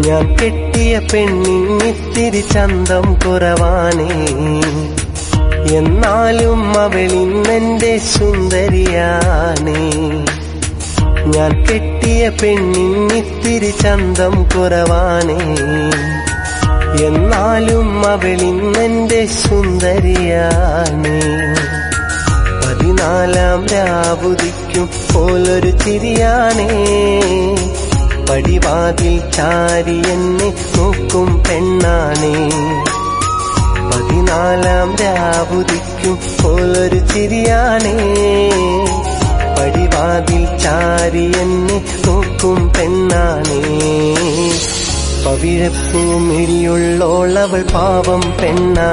ഞാൻ കെട്ടിയ പെണ്ണിന്നിത്തിരി ചന്തം കുറവാണേ, എന്നാലും അവളിന്നെന്റെ സുന്ദരിയാണേ. ഞാൻ കെട്ടിയ പെണ്ണിന്നിത്തിരി ചന്തം കുറവാണേ, എന്നാലും അവളിന്നെന്റെ സുന്ദരിയാണേ. 14 രാവുദിക്കും പോലൊരു ചിരിയാണേ, പടിവാതിൽ ചാരി എന്നെ നോക്കും പെണ്ണാണേ. 14 രാവുദിക്കും പോലൊരു ചിരിയാണേ, പടിവാതിൽ ചാരി എന്നെ നോക്കും പെണ്ണാണേ. പവിഴപ്പൂമിഴിയുള്ളോളവൾ പാവം പെണ്ണാ.